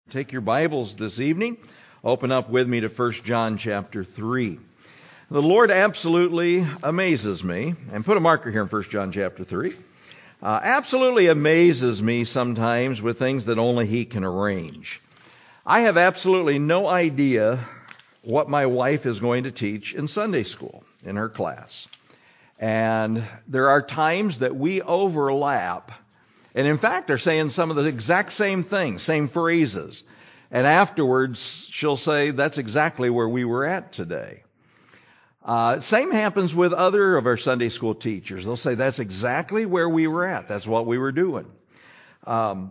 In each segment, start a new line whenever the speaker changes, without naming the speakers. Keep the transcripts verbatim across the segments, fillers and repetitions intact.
Take your Bibles this evening. Open up with me to First John chapter three. The Lord absolutely amazes me, and put a marker here in First John chapter three. Uh, absolutely amazes me sometimes with things that only He can arrange. I have absolutely no idea what my wife is going to teach in Sunday school, in her class. And there are times that we overlap, and in fact are saying some of the exact same things, same phrases. And afterwards, she'll say, that's exactly where we were at today. Uh, same happens with other of our Sunday school teachers. They'll say, that's exactly where we were at. That's what we were doing. Um,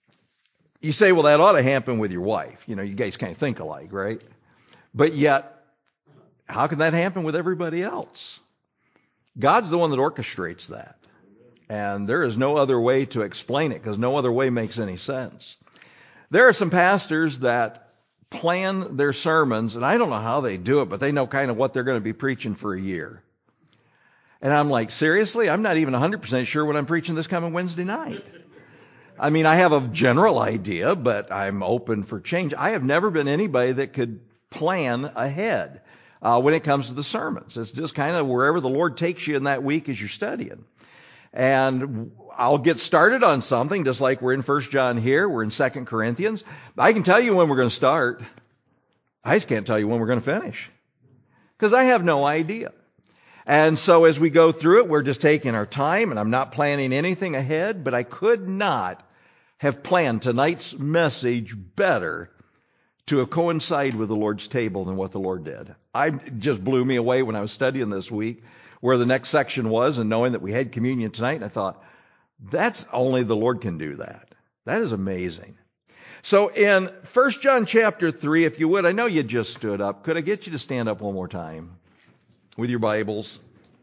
you say, well, that ought to happen with your wife. You know, you guys kind of think alike, right? But yet, how can that happen with everybody else? God's the one that orchestrates that. And there is no other way to explain it, because no other way makes any sense. There are some pastors that plan their sermons, and I don't know how they do it, but they know kind of what they're going to be preaching for a year. And I'm like, seriously? I'm not even one hundred percent sure what I'm preaching this coming Wednesday night. I mean, I have a general idea, but I'm open for change. I have never been anybody that could plan ahead uh, when it comes to the sermons. It's just kind of wherever the Lord takes you in that week as you're studying. And I'll get started on something, just like we're in First John here, we're in Second Corinthians. I can tell you when we're going to start. I just can't tell you when we're going to finish, because I have no idea. And so as we go through it, we're just taking our time, and I'm not planning anything ahead, but I could not have planned tonight's message better to coincide with the Lord's table than what the Lord did. I, it just blew me away when I was studying this week, where the next section was, and knowing that we had communion tonight, and I thought, that's only the Lord can do that. That is amazing. So in First John chapter three, if you would, I know you just stood up. Could I get you to stand up one more time with your Bibles?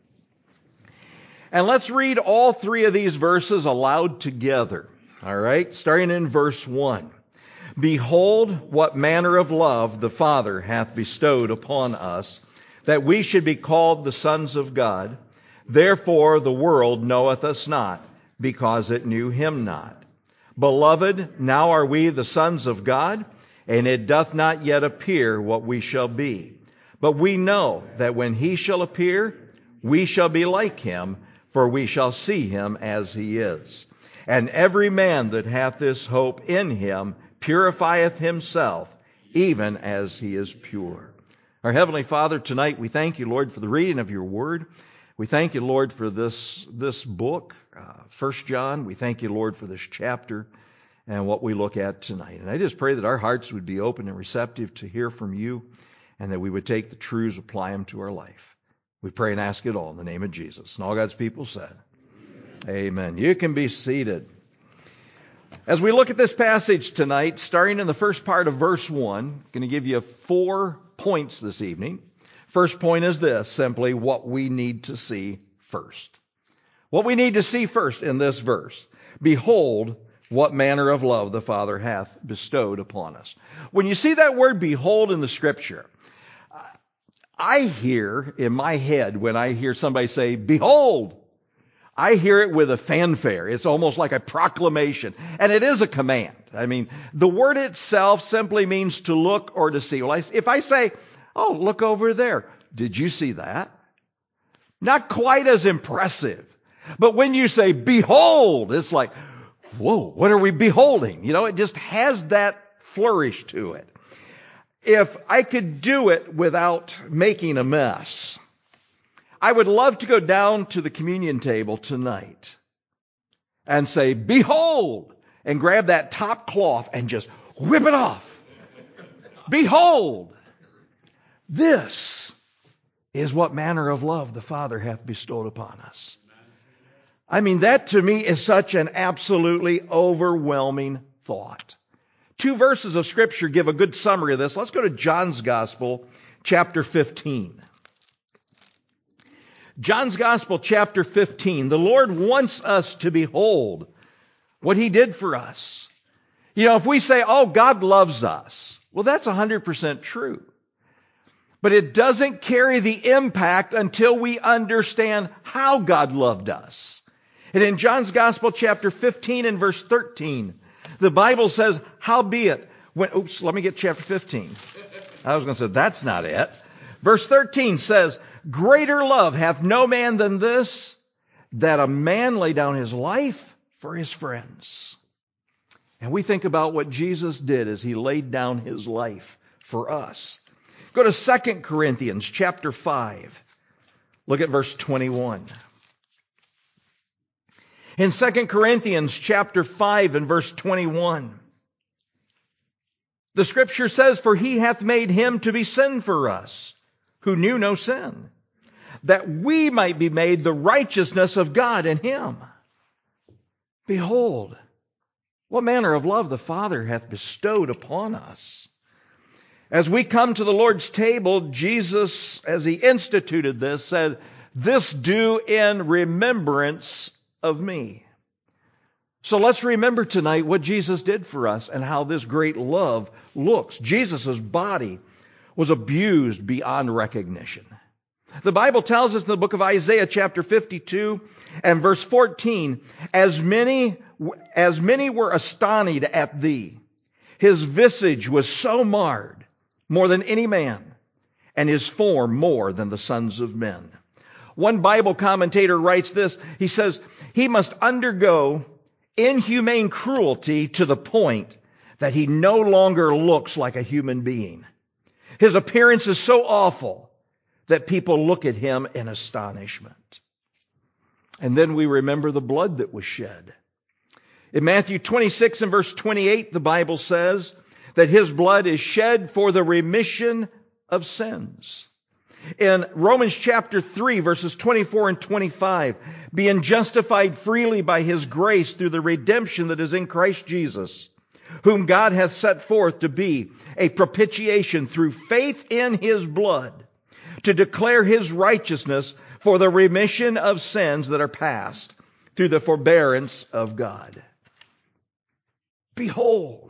And let's read all three of these verses aloud together. All right, starting in verse one. Behold, what manner of love the Father hath bestowed upon us, that we should be called the sons of God. Therefore the world knoweth us not, because it knew Him not. Beloved, now are we the sons of God, and it doth not yet appear what we shall be. But we know that when He shall appear, we shall be like Him, for we shall see Him as He is. And every man that hath this hope in Him purifieth himself, even as he is pure. Our Heavenly Father, tonight we thank you, Lord, for the reading of your word. We thank you, Lord, for this, this book, uh, First John. We thank you, Lord, for this chapter and what we look at tonight. And I just pray that our hearts would be open and receptive to hear from you, and that we would take the truths, apply them to our life. We pray and ask it all in the name of Jesus. And all God's people said, Amen. Amen. You can be seated. As we look at this passage tonight, starting in the first part of verse one, I'm going to give you four points this evening. First point is this, simply what we need to see first. What we need to see first in this verse. Behold, what manner of love the Father hath bestowed upon us. When you see that word behold in the Scripture, I hear in my head, when I hear somebody say, behold, I hear it with a fanfare. It's almost like a proclamation. And it is a command. I mean, the word itself simply means to look or to see. Well, if I say, oh, look over there. Did you see that? Not quite as impressive. But when you say, behold, it's like, whoa, what are we beholding? You know, it just has that flourish to it. If I could do it without making a mess, I would love to go down to the communion table tonight and say, behold, and grab that top cloth and just whip it off. Behold, this is what manner of love the Father hath bestowed upon us. I mean, that to me is such an absolutely overwhelming thought. Two verses of Scripture give a good summary of this. Let's go to John's Gospel, chapter fifteen. John's Gospel, chapter fifteen. The Lord wants us to behold what He did for us. You know, if we say, oh, God loves us, well, that's one hundred percent true. But it doesn't carry the impact until we understand how God loved us. And in John's Gospel, chapter fifteen and verse thirteen, the Bible says, howbeit, When, oops, let me get chapter fifteen. I was going to say, that's not it. Verse thirteen says, greater love hath no man than this, that a man lay down his life for his friends. And we think about what Jesus did as he laid down his life for us. Go to Second Corinthians chapter five. Look at verse twenty-one. In Second Corinthians chapter five and verse twenty-one, the Scripture says, for he hath made him to be sin for us, who knew no sin, that we might be made the righteousness of God in him. Behold, what manner of love the Father hath bestowed upon us. As we come to the Lord's table, Jesus, as he instituted this, said, this do in remembrance of me. So let's remember tonight what Jesus did for us and how this great love looks. Jesus' body was abused beyond recognition. The Bible tells us in the book of Isaiah chapter fifty-two and verse fourteen, as many, as many were astonished at thee, his visage was so marred, more than any man, and his form more than the sons of men. One Bible commentator writes this. He says, he must undergo inhumane cruelty to the point that he no longer looks like a human being. His appearance is so awful that people look at him in astonishment. And then we remember the blood that was shed. In Matthew twenty-six and verse twenty-eight, the Bible says that his blood is shed for the remission of sins. In Romans chapter three, verses twenty-four and twenty-five, being justified freely by his grace through the redemption that is in Christ Jesus, whom God hath set forth to be a propitiation through faith in his blood, to declare his righteousness for the remission of sins that are past through the forbearance of God. Behold.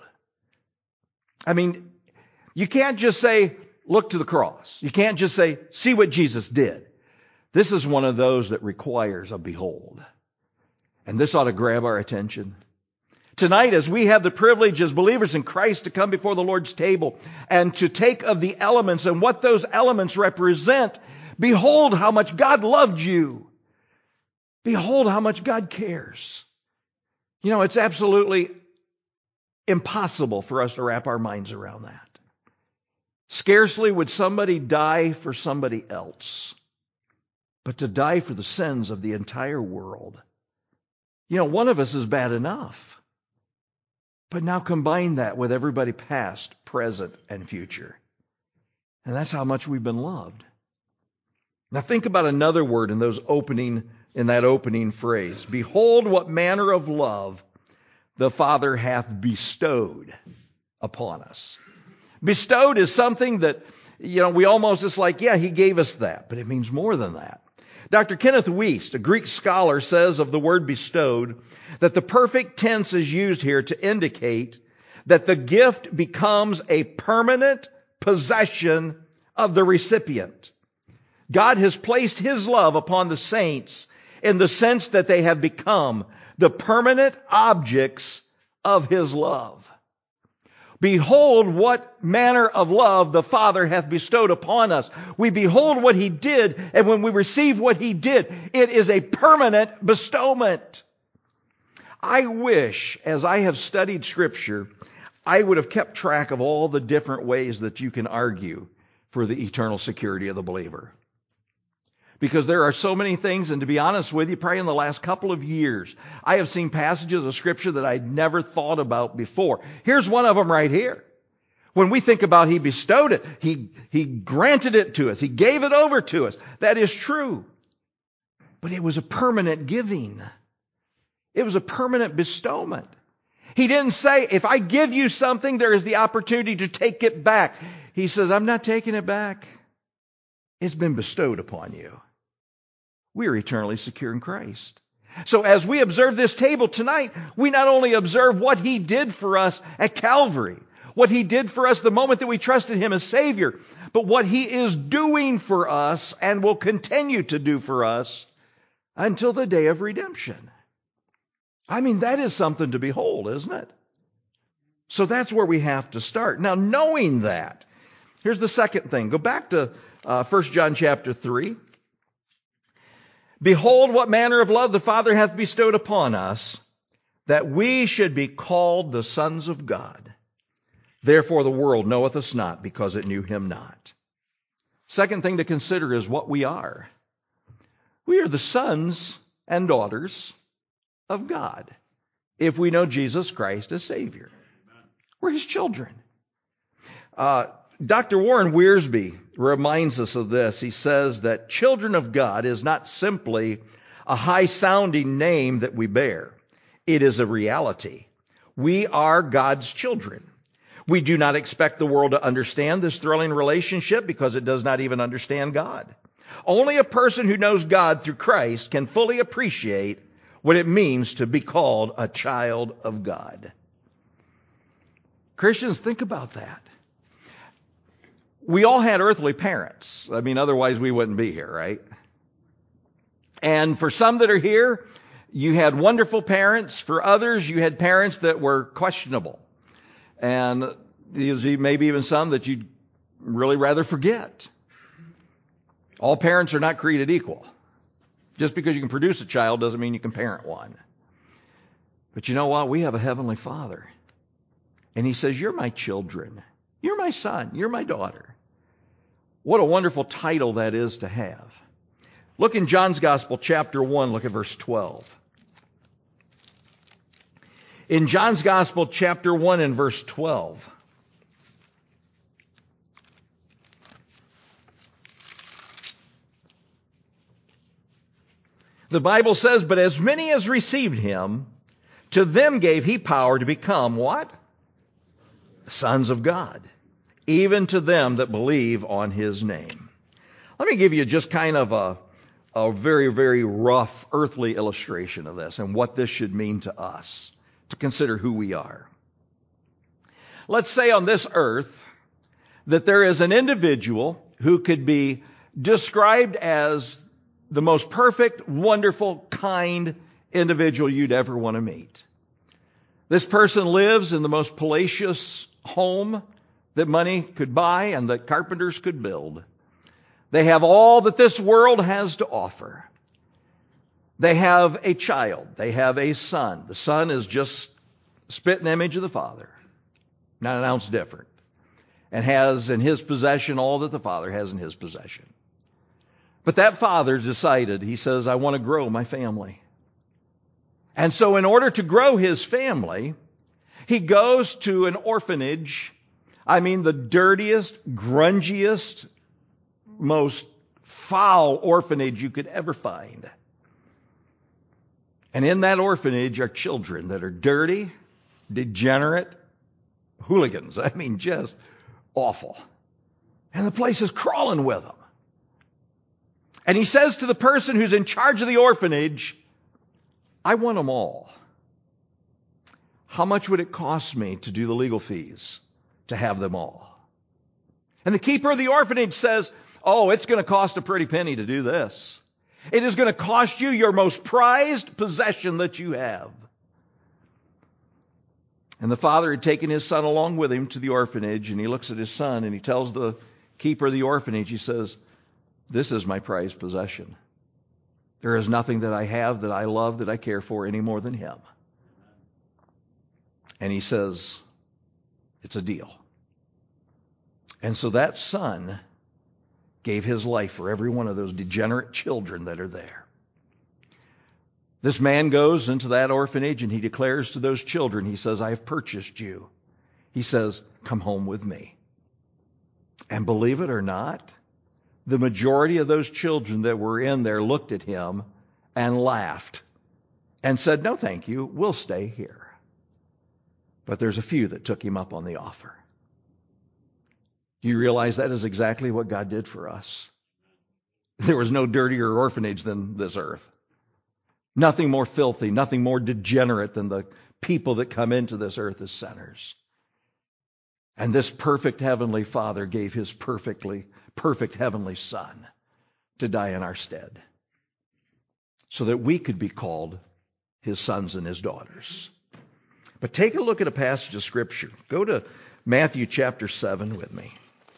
I mean, you can't just say, look to the cross. You can't just say, see what Jesus did. This is one of those that requires a behold. And this ought to grab our attention. Tonight, as we have the privilege as believers in Christ to come before the Lord's table and to take of the elements and what those elements represent, behold how much God loved you. Behold how much God cares. You know, it's absolutely impossible for us to wrap our minds around that. Scarcely would somebody die for somebody else, but to die for the sins of the entire world. You know, one of us is bad enough. But now combine that with everybody past, present, and future. And that's how much we've been loved. Now think about another word in those opening, in that opening phrase. Behold what manner of love the Father hath bestowed upon us. Bestowed is something that, you know, we almost just like, yeah, he gave us that, but it means more than that. Doctor Kenneth Wuest, a Greek scholar, says of the word bestowed that the perfect tense is used here to indicate that the gift becomes a permanent possession of the recipient. God has placed his love upon the saints in the sense that they have become the permanent objects of his love. Behold what manner of love the Father hath bestowed upon us. We behold what he did, and when we receive what he did, it is a permanent bestowment. I wish, as I have studied Scripture, I would have kept track of all the different ways that you can argue for the eternal security of the believer. Because there are so many things, and to be honest with you, probably in the last couple of years, I have seen passages of Scripture that I'd never thought about before. Here's one of them right here. When we think about he bestowed it, he, he granted it to us, he gave it over to us. That is true. But it was a permanent giving. It was a permanent bestowment. He didn't say, if I give you something, there is the opportunity to take it back. He says, I'm not taking it back. It's been bestowed upon you. We are eternally secure in Christ. So as we observe this table tonight, we not only observe what he did for us at Calvary, what he did for us the moment that we trusted him as Savior, but what he is doing for us and will continue to do for us until the day of redemption. I mean, that is something to behold, isn't it? So that's where we have to start. Now, knowing that, here's the second thing. Go back to uh, First John chapter three. Behold, what manner of love the Father hath bestowed upon us, that we should be called the sons of God. Therefore the world knoweth us not, because it knew him not. Second thing to consider is what we are. We are the sons and daughters of God, if we know Jesus Christ as Savior. We're his children. Uh, Doctor Warren Wiersbe reminds us of this. He says that children of God is not simply a high-sounding name that we bear. It is a reality. We are God's children. We do not expect the world to understand this thrilling relationship because it does not even understand God. Only a person who knows God through Christ can fully appreciate what it means to be called a child of God. Christians, think about that. We all had earthly parents. I mean, otherwise we wouldn't be here, right? And for some that are here, you had wonderful parents. For others, you had parents that were questionable. And maybe even some that you'd really rather forget. All parents are not created equal. Just because you can produce a child doesn't mean you can parent one. But you know what? We have a heavenly Father. And he says, you're my children. You're my son. You're my daughter. What a wonderful title that is to have. Look in John's Gospel, chapter one, look at verse twelve. In John's Gospel, chapter one and verse twelve. The Bible says, but as many as received him, to them gave he power to become what? Sons of God, even to them that believe on his name. Let me give you just kind of a, a very, very rough earthly illustration of this and what this should mean to us, to consider who we are. Let's say on this earth that there is an individual who could be described as the most perfect, wonderful, kind individual you'd ever want to meet. This person lives in the most palatial home that money could buy and that carpenters could build. They have all that this world has to offer. They have a child. They have a son. The son is just spit and image of the father, not an ounce different, and has in his possession all that the father has in his possession. But that father decided, he says, I want to grow my family. And so in order to grow his family, he goes to an orphanage. I mean, the dirtiest, grungiest, most foul orphanage you could ever find. And in that orphanage are children that are dirty, degenerate, hooligans. I mean, just awful. And the place is crawling with them. And he says to the person who's in charge of the orphanage, I want them all. How much would it cost me to do the legal fees to have them all? And the keeper of the orphanage says, oh, it's going to cost a pretty penny to do this. It is going to cost you your most prized possession that you have. And the father had taken his son along with him to the orphanage, and he looks at his son and he tells the keeper of the orphanage, he says, this is my prized possession. There is nothing that I have that I love, that I care for any more than him. And he says, it's a deal. And so that son gave his life for every one of those degenerate children that are there. This man goes into that orphanage and he declares to those children, he says, I have purchased you. He says, come home with me. And believe it or not, the majority of those children that were in there looked at him and laughed and said, no, thank you, we'll stay here. But there's a few that took him up on the offer. Do you realize that is exactly what God did for us? There was no dirtier orphanage than this earth. Nothing more filthy, nothing more degenerate than the people that come into this earth as sinners. And this perfect heavenly Father gave his perfectly perfect heavenly Son to die in our stead so that we could be called his sons and his daughters. But take a look at a passage of Scripture. Go to Matthew chapter seven with me.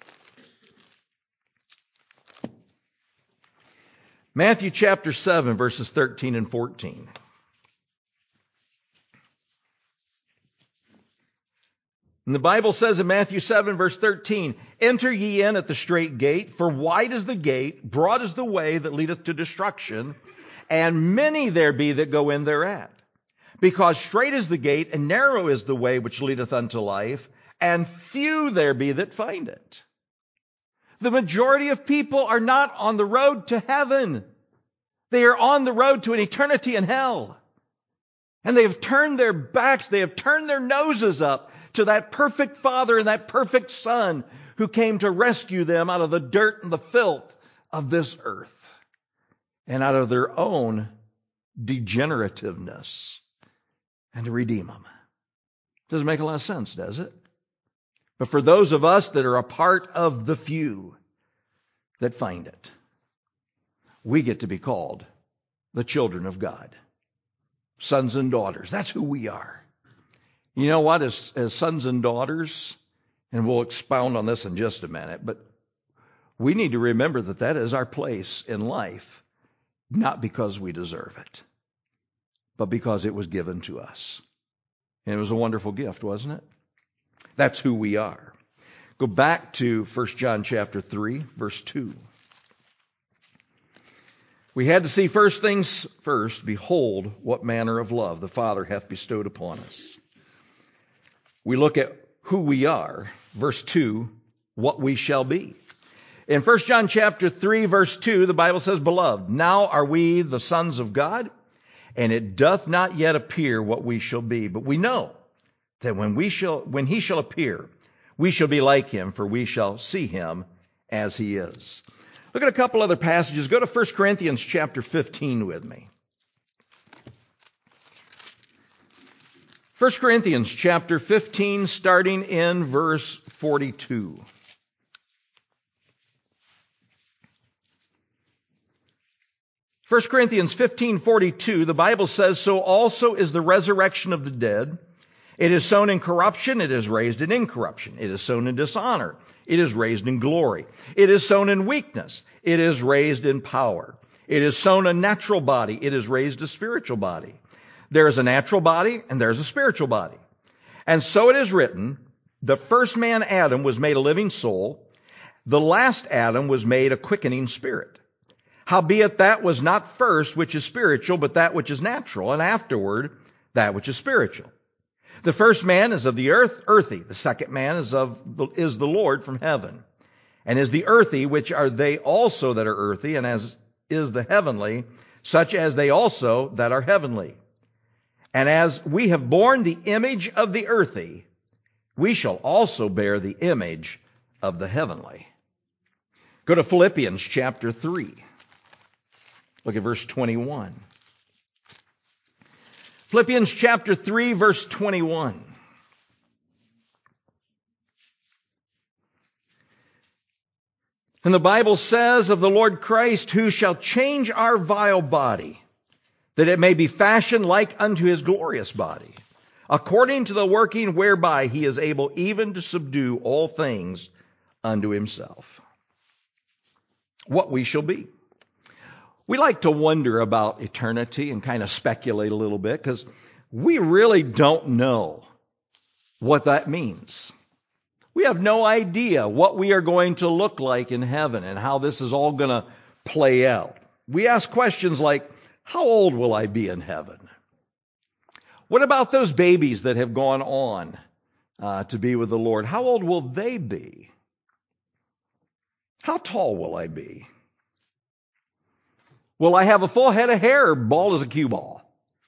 Matthew chapter seven, verses thirteen and fourteen. And the Bible says in Matthew seven, verse thirteen, "Enter ye in at the strait gate, for wide is the gate, broad is the way that leadeth to destruction, and many there be that go in thereat. Because strait is the gate, and narrow is the way which leadeth unto life, and few there be that find it." The majority of people are not on the road to heaven. They are on the road to an eternity in hell. And they have turned their backs, they have turned their noses up to that perfect Father and that perfect Son who came to rescue them out of the dirt and the filth of this earth and out of their own degenerativeness and to redeem them. Doesn't make a lot of sense, does it? But for those of us that are a part of the few that find it, we get to be called the children of God, sons and daughters. That's who we are. You know what? As, as sons and daughters, and we'll expound on this in just a minute, but we need to remember that that is our place in life, not because we deserve it, but because it was given to us. And it was a wonderful gift, wasn't it? That's who we are. Go back to First John chapter three, verse two. We had to see first things first. Behold, what manner of love the Father hath bestowed upon us. We look at who we are. Verse two, what we shall be. In First John chapter three, verse two, the Bible says, "Beloved, now are we the sons of God, and it doth not yet appear what we shall be. But we know that when we shall, when he shall appear, we shall be like him, for we shall see him as he is." Look at a couple other passages. Go to First Corinthians chapter fifteen with me. First Corinthians chapter fifteen, starting in verse forty-two. First Corinthians fifteen forty-two, the Bible says, "So also is the resurrection of the dead. It is sown in corruption, it is raised in incorruption. It is sown in dishonor, it is raised in glory. It is sown in weakness, it is raised in power. It is sown a natural body, it is raised a spiritual body. There is a natural body and there is a spiritual body. And so it is written, the first man Adam was made a living soul, the last Adam was made a quickening spirit. Howbeit that was not first which is spiritual, but that which is natural, and afterward that which is spiritual. The first man is of the earth, earthy. The second man is of is the Lord from heaven. And is the earthy, which are they also that are earthy, and as is the heavenly, such as they also that are heavenly. And as we have borne the image of the earthy, we shall also bear the image of the heavenly." Go to Philippians chapter three. Look at verse twenty-one. Philippians chapter three, verse twenty-one. And the Bible says of the Lord Christ, "Who shall change our vile body, that it may be fashioned like unto his glorious body, according to the working whereby he is able even to subdue all things unto himself." What we shall be. We like to wonder about eternity and kind of speculate a little bit because we really don't know what that means. We have no idea what we are going to look like in heaven and how this is all going to play out. We ask questions like, how old will I be in heaven? What about those babies that have gone on uh, to be with the Lord? How old will they be? How tall will I be? Will I have a full head of hair or bald as a cue ball?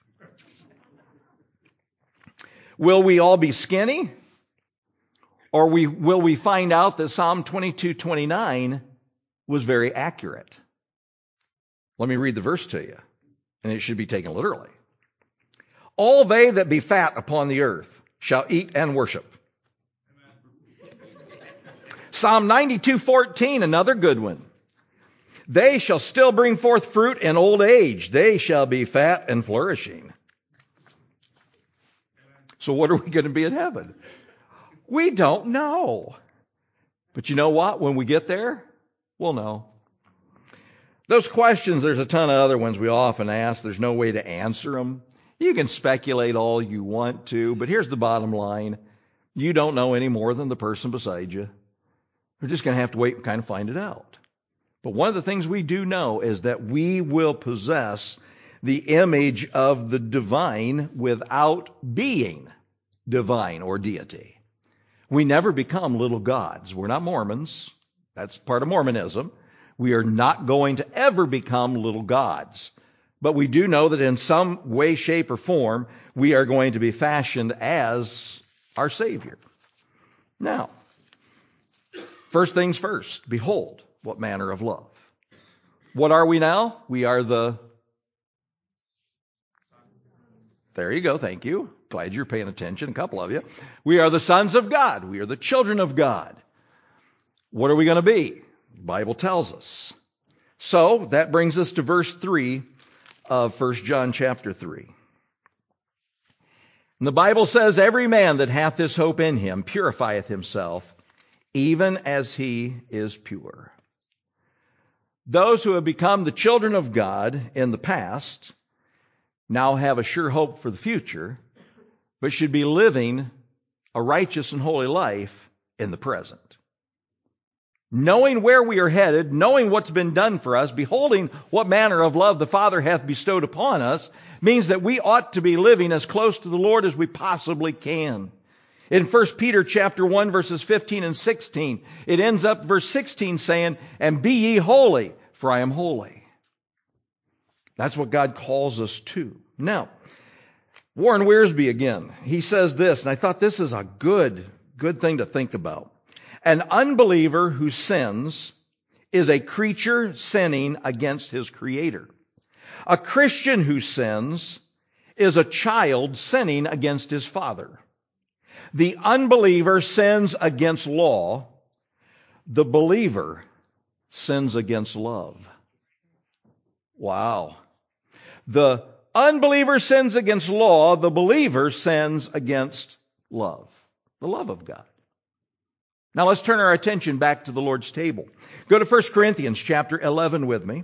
Will we all be skinny? Or we, will we find out that Psalm twenty-two twenty-nine was very accurate? Let me read the verse to you, and it should be taken literally. "All they that be fat upon the earth shall eat and worship." Amen. Psalm ninety-two fourteen, another good one. "They shall still bring forth fruit in old age. They shall be fat and flourishing." So what are we going to be in heaven? We don't know. But you know what? When we get there, we'll know. Those questions, there's a ton of other ones we often ask. There's no way to answer them. You can speculate all you want to, but here's the bottom line. You don't know any more than the person beside you. We're just going to have to wait and kind of find it out. But one of the things we do know is that we will possess the image of the divine without being divine or deity. We never become little gods. We're not Mormons. That's part of Mormonism. We are not going to ever become little gods. But we do know that in some way, shape, or form, we are going to be fashioned as our Savior. Now, first things first, behold, what manner of love. What are we now? We are the... There you go, thank you. Glad you're paying attention, a couple of you. We are the sons of God. We are the children of God. What are we going to be? The Bible tells us. So, that brings us to verse three of First John chapter three. And the Bible says, every man that hath this hope in him purifieth himself, even as he is pure. Those who have become the children of God in the past now have a sure hope for the future, but should be living a righteous and holy life in the present. Knowing where we are headed, knowing what's been done for us, beholding what manner of love the Father hath bestowed upon us, means that we ought to be living as close to the Lord as we possibly can. In First Peter chapter one, verses fifteen and sixteen, it ends up verse sixteen saying, and be ye holy, for I am holy. That's what God calls us to. Now, Warren Wiersbe again, he says this, and I thought this is a good, good thing to think about. An unbeliever who sins is a creature sinning against his Creator. A Christian who sins is a child sinning against his Father. The unbeliever sins against law. The believer sins against love. Wow. The unbeliever sins against law. The believer sins against love. The love of God. Now let's turn our attention back to the Lord's table. Go to First Corinthians chapter eleven with me.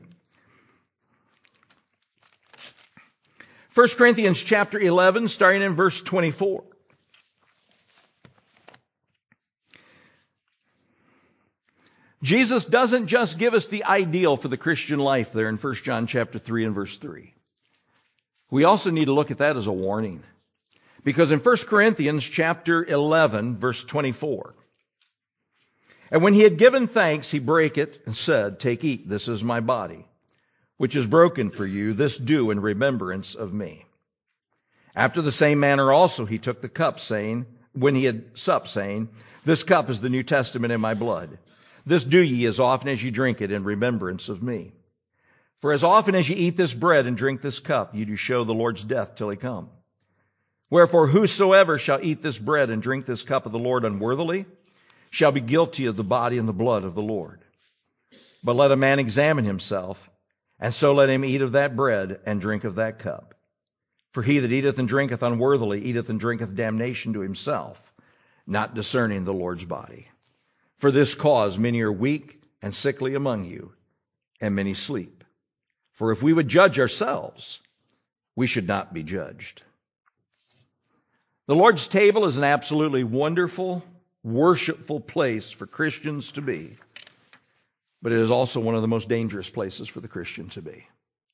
First Corinthians chapter eleven, starting in verse twenty-four. Jesus doesn't just give us the ideal for the Christian life there in First John chapter three and verse three. We also need to look at that as a warning. Because in First Corinthians chapter eleven, verse twenty-four, and when he had given thanks, he brake it and said, take, eat, this is my body, which is broken for you. This do in remembrance of me. After the same manner also he took the cup, saying, when he had supped, saying, this cup is the New Testament in my blood. This do ye as often as ye drink it in remembrance of me. For as often as ye eat this bread and drink this cup, ye do show the Lord's death till he come. Wherefore whosoever shall eat this bread and drink this cup of the Lord unworthily shall be guilty of the body and the blood of the Lord. But let a man examine himself, and so let him eat of that bread and drink of that cup. For he that eateth and drinketh unworthily eateth and drinketh damnation to himself, not discerning the Lord's body. For this cause many are weak and sickly among you, and many sleep. For if we would judge ourselves, we should not be judged. The Lord's table is an absolutely wonderful, worshipful place for Christians to be. But it is also one of the most dangerous places for the Christian to be.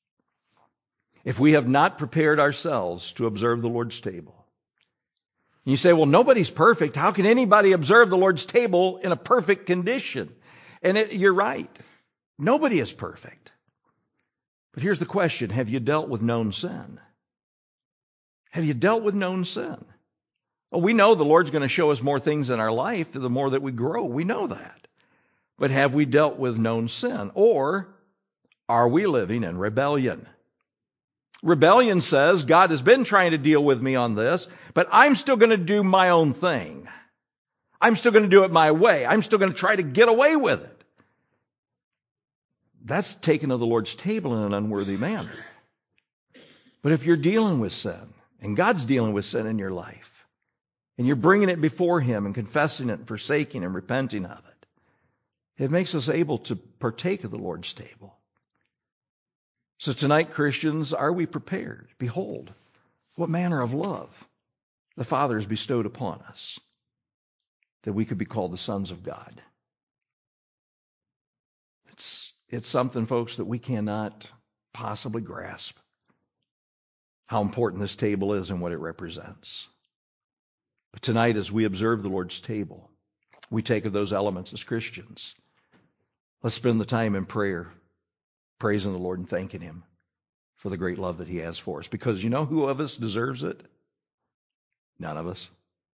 If we have not prepared ourselves to observe the Lord's table. You say, well, nobody's perfect. How can anybody observe the Lord's table in a perfect condition? And it, you're right. Nobody is perfect. But here's the question. Have you dealt with known sin? Have you dealt with known sin? Well, we know the Lord's going to show us more things in our life the more that we grow. We know that. But have we dealt with known sin? Or are we living in rebellion? Rebellion says, God has been trying to deal with me on this, but I'm still going to do my own thing. I'm still going to do it my way. I'm still going to try to get away with it. That's taken of the Lord's table in an unworthy manner. But if you're dealing with sin, and God's dealing with sin in your life, and you're bringing it before Him and confessing it and forsaking and repenting of it, it makes us able to partake of the Lord's table. So tonight, Christians, are we prepared? Behold, what manner of love the Father has bestowed upon us, that we could be called the sons of God. It's, it's something, folks, that we cannot possibly grasp how important this table is and what it represents. But tonight, as we observe the Lord's table, we take of those elements as Christians. Let's spend the time in prayer, praising the Lord and thanking Him for the great love that He has for us. Because you know who of us deserves it? None of us.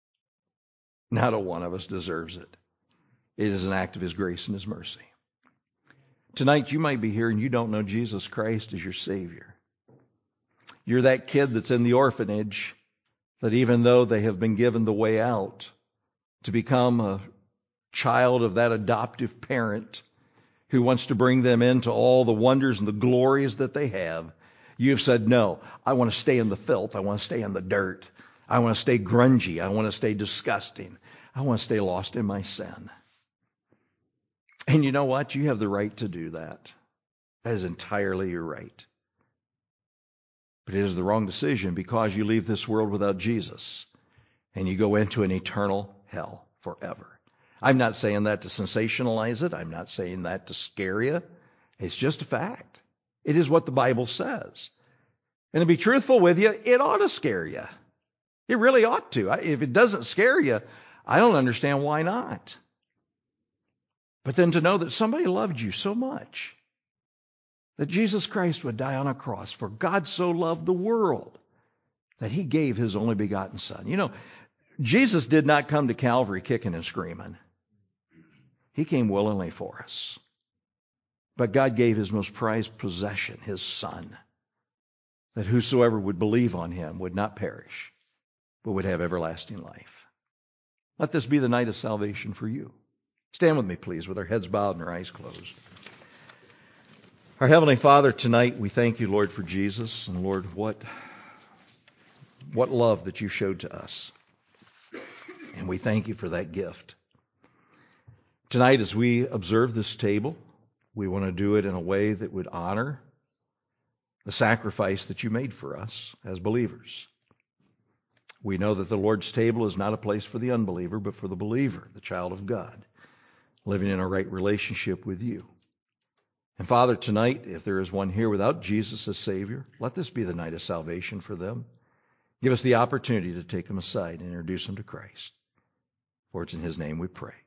Not a one of us deserves it. It is an act of His grace and His mercy. Tonight you might be here and you don't know Jesus Christ as your Savior. You're that kid that's in the orphanage that even though they have been given the way out to become a child of that adoptive parent who wants to bring them into all the wonders and the glories that they have, you've said, no, I want to stay in the filth. I want to stay in the dirt. I want to stay grungy. I want to stay disgusting. I want to stay lost in my sin. And you know what? You have the right to do that. That is entirely your right. But it is the wrong decision because you leave this world without Jesus and you go into an eternal hell forever. I'm not saying that to sensationalize it. I'm not saying that to scare you. It's just a fact. It is what the Bible says. And to be truthful with you, it ought to scare you. It really ought to. If it doesn't scare you, I don't understand why not. But then to know that somebody loved you so much that Jesus Christ would die on a cross, for God so loved the world that He gave His only begotten Son. You know, Jesus did not come to Calvary kicking and screaming. He came willingly for us. But God gave His most prized possession, His Son, that whosoever would believe on Him would not perish, but would have everlasting life. Let this be the night of salvation for you. Stand with me, please, with our heads bowed and our eyes closed. Our Heavenly Father, tonight we thank You, Lord, for Jesus. And Lord, what, what love that You showed to us. And we thank You for that gift. Tonight, as we observe this table, we want to do it in a way that would honor the sacrifice that You made for us as believers. We know that the Lord's table is not a place for the unbeliever, but for the believer, the child of God, living in a right relationship with You. And Father, tonight, if there is one here without Jesus as Savior, let this be the night of salvation for them. Give us the opportunity to take them aside and introduce them to Christ. For it's in His name we pray.